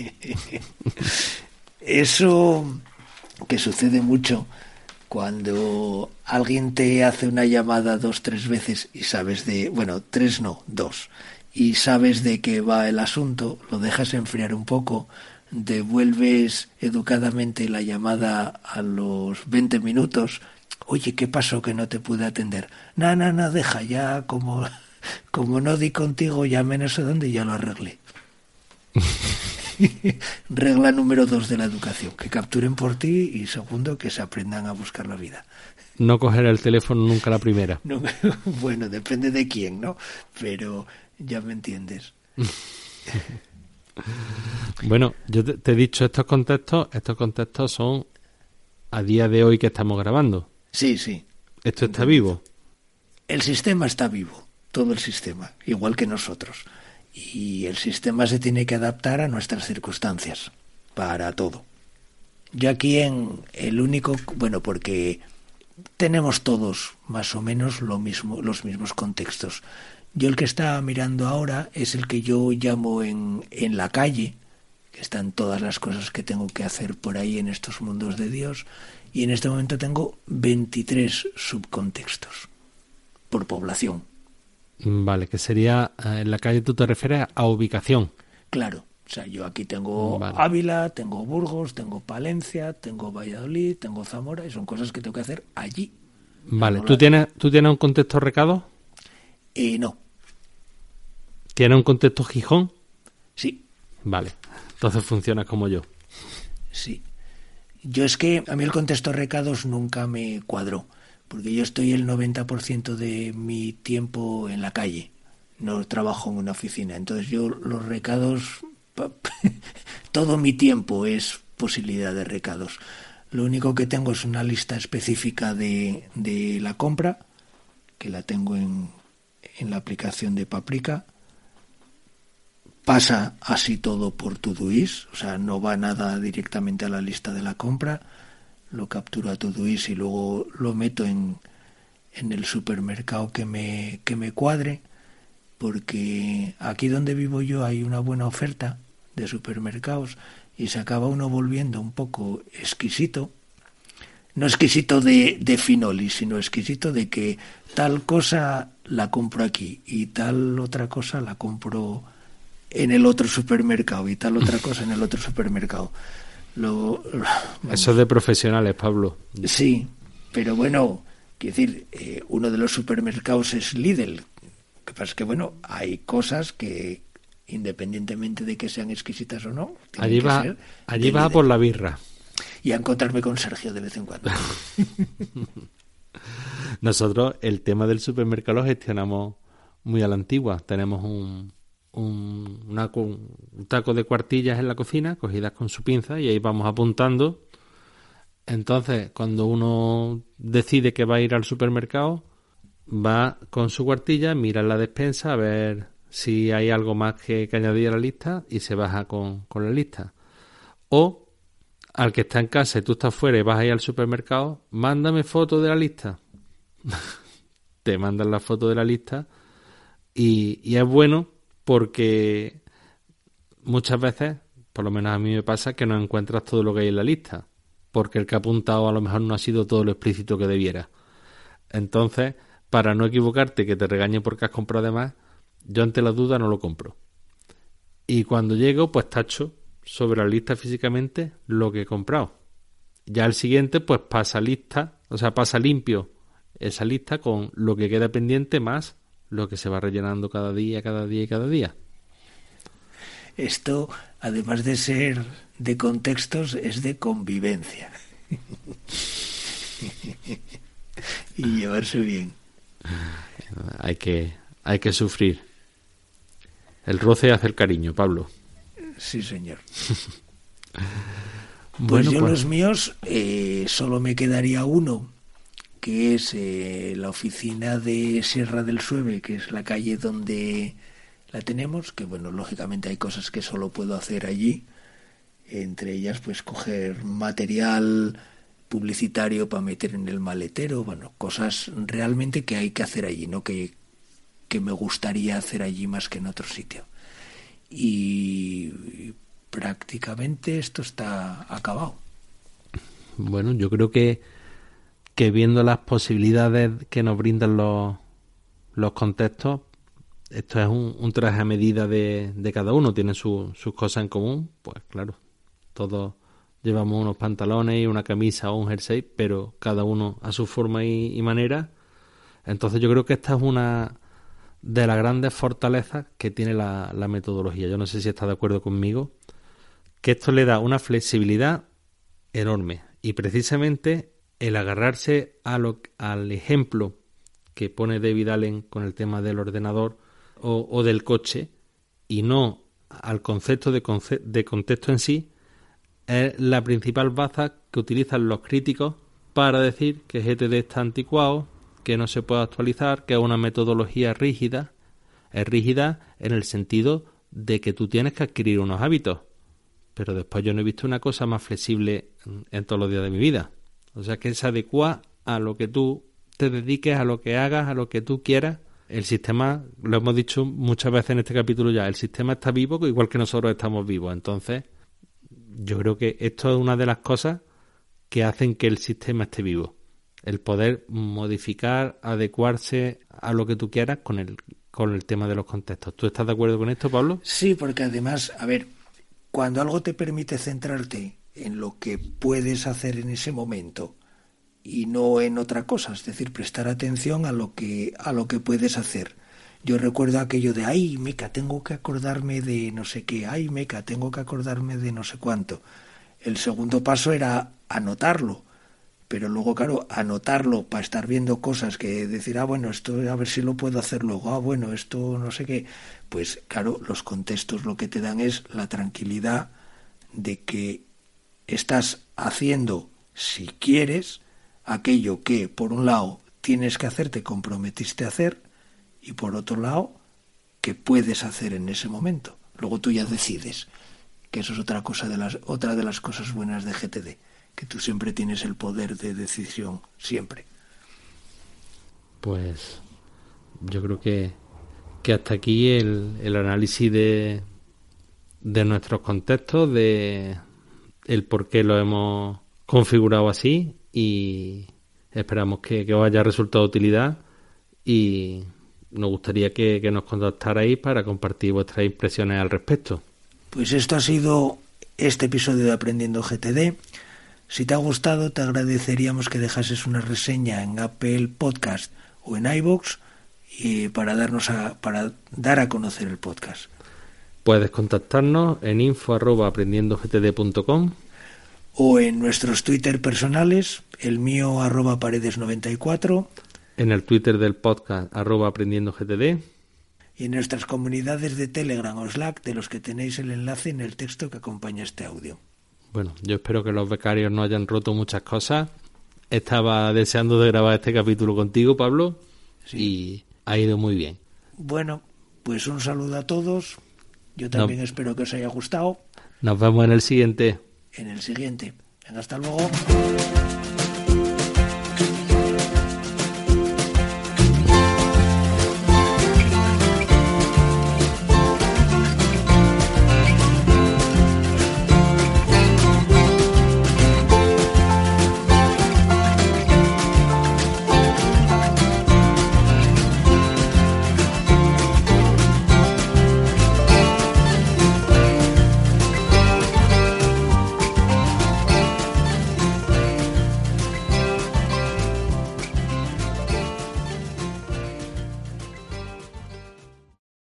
Eso que sucede mucho cuando alguien te hace una llamada 2-3 veces y sabes de... Bueno, 3 no, 2. Y sabes de qué va el asunto, lo dejas enfriar un poco, devuelves educadamente la llamada a los 20 minutos. Oye, ¿qué pasó que no te pude atender? No, deja, ya como no di contigo, llamé no sé dónde y ya lo arreglé. Regla número 2 de la educación, que capturen por ti y segundo, que se aprendan a buscar la vida. No coger el teléfono nunca la primera. No, bueno, depende de quién, ¿no? Pero ya me entiendes. Bueno, yo te he dicho estos contextos son a día de hoy que estamos grabando. Sí. Esto está vivo. El sistema está vivo, todo el sistema, igual que nosotros. Y el sistema se tiene que adaptar a nuestras circunstancias, para todo. Yo aquí el único, bueno, porque tenemos todos más o menos lo mismo, los mismos contextos. Yo el que estaba mirando ahora es el que yo llamo en la calle, que están todas las cosas que tengo que hacer por ahí en estos mundos de Dios, y en este momento tengo 23 subcontextos por población. Vale, que sería, en la calle tú te refieres a ubicación. Claro, o sea, yo aquí tengo Ávila, tengo Burgos, tengo Palencia, tengo Valladolid, tengo Zamora, y son cosas que tengo que hacer allí. Vale, ¿tú tienes un contexto Recado? No. ¿Tienes un contexto Gijón? Sí. Vale, entonces funciona como yo. Sí. Yo es que a mí el contexto Recados nunca me cuadró, porque yo estoy el 90% de mi tiempo en la calle, no trabajo en una oficina. Entonces yo los recados, todo mi tiempo es posibilidad de recados. Lo único que tengo es una lista específica de la compra, que la tengo en la aplicación de Paprika. Pasa así todo por Todoist, o sea, no va nada directamente a la lista de la compra, lo capturo a Todoist y luego lo meto en el supermercado que me cuadre, porque aquí donde vivo yo hay una buena oferta de supermercados y se acaba uno volviendo un poco exquisito, no exquisito de finoli, sino exquisito de que tal cosa la compro aquí y tal otra cosa la compro en el otro supermercado y tal otra cosa en el otro supermercado. Eso es de profesionales, Pablo. Sí, pero bueno, quiero decir, uno de los supermercados es Lidl. Lo que pasa es que, bueno, hay cosas que, independientemente de que sean exquisitas o no, allí va por la birra. Y a encontrarme con Sergio de vez en cuando. Nosotros el tema del supermercado lo gestionamos muy a la antigua. Tenemos un taco de cuartillas en la cocina, cogidas con su pinza, y ahí vamos apuntando. Entonces, cuando uno decide que va a ir al supermercado, va con su cuartilla, mira en la despensa a ver si hay algo más que añadir a la lista y se baja con la lista. O, al que está en casa y tú estás fuera y vas a ir al supermercado, mándame foto de la lista. Te mandan la foto de la lista y es bueno porque muchas veces, por lo menos a mí me pasa, que no encuentras todo lo que hay en la lista, porque el que ha apuntado a lo mejor no ha sido todo lo explícito que debiera. Entonces, para no equivocarte, que te regañe porque has comprado de más, yo ante la duda no lo compro. Y cuando llego, pues tacho sobre la lista físicamente lo que he comprado. Ya el siguiente, pues pasa limpio esa lista con lo que queda pendiente más lo que se va rellenando cada día. Esto, además de ser de contextos, es de convivencia. Y llevarse bien. Hay que sufrir. El roce hace el cariño, Pablo. Sí, señor. Bueno, pues los míos solo me quedaría uno, que es la oficina de Sierra del Sueve, que es la calle donde la tenemos, que bueno, lógicamente hay cosas que solo puedo hacer allí, entre ellas pues coger material publicitario para meter en el maletero, bueno, cosas realmente que hay que hacer allí, no que me gustaría hacer allí más que en otro sitio. Y prácticamente esto está acabado. Bueno, yo creo que viendo las posibilidades que nos brindan los contextos, esto es un traje a medida de cada uno, tienen sus cosas en común, pues claro, todos llevamos unos pantalones y una camisa o un jersey, pero cada uno a su forma y manera. Entonces yo creo que esta es una de las grandes fortalezas que tiene la metodología. Yo no sé si estás de acuerdo conmigo, que esto le da una flexibilidad enorme, y precisamente el agarrarse al ejemplo que pone David Allen con el tema del ordenador o del coche, y no al concepto de contexto en sí, es la principal baza que utilizan los críticos para decir que GTD está anticuado, que no se puede actualizar, que es una metodología rígida. Es rígida en el sentido de que tú tienes que adquirir unos hábitos, pero después yo no he visto una cosa más flexible en todos los días de mi vida. O sea que se adecua a lo que tú te dediques, a lo que hagas, a lo que tú quieras. El sistema, lo hemos dicho muchas veces en este capítulo ya, el sistema está vivo igual que nosotros estamos vivos. Entonces, yo creo que esto es una de las cosas que hacen que el sistema esté vivo. El poder modificar, adecuarse a lo que tú quieras con el tema de los contextos. ¿Tú estás de acuerdo con esto, Pablo? Sí, porque además, a ver, cuando algo te permite centrarte en lo que puedes hacer en ese momento y no en otra cosa, es decir, prestar atención a lo que puedes hacer. Yo recuerdo aquello de, ay, meca, tengo que acordarme de no sé qué, ay, meca, tengo que acordarme de no sé cuánto. El segundo paso era anotarlo, pero luego, claro, anotarlo para estar viendo cosas que decir, bueno, esto a ver si lo puedo hacer luego, bueno, esto no sé qué. Pues claro, los contextos lo que te dan es la tranquilidad de que estás haciendo, si quieres, aquello que, por un lado, tienes que hacer, te comprometiste a hacer, y por otro lado, que puedes hacer en ese momento. Luego tú ya decides, que eso es otra de las cosas buenas de GTD, que tú siempre tienes el poder de decisión, siempre. Pues yo creo que hasta aquí el análisis de nuestros contextos, de el por qué lo hemos configurado así, y esperamos que os haya resultado de utilidad, y nos gustaría que nos contactarais para compartir vuestras impresiones al respecto. Pues esto ha sido este episodio de Aprendiendo GTD. Si te ha gustado, te agradeceríamos que dejases una reseña en Apple Podcast o en iVoox para dar a conocer el podcast. Puedes contactarnos en info@aprendiendogtd.com o en nuestros Twitter personales, el mío @paredes94, en el Twitter del podcast @aprendiendogtd, y en nuestras comunidades de Telegram o Slack, de los que tenéis el enlace en el texto que acompaña este audio. Bueno, yo espero que los becarios no hayan roto muchas cosas. Estaba deseando de grabar este capítulo contigo, Pablo, sí. Y ha ido muy bien. Bueno, pues un saludo a todos. Yo también espero que os haya gustado. Nos vemos en el siguiente. Venga, hasta luego.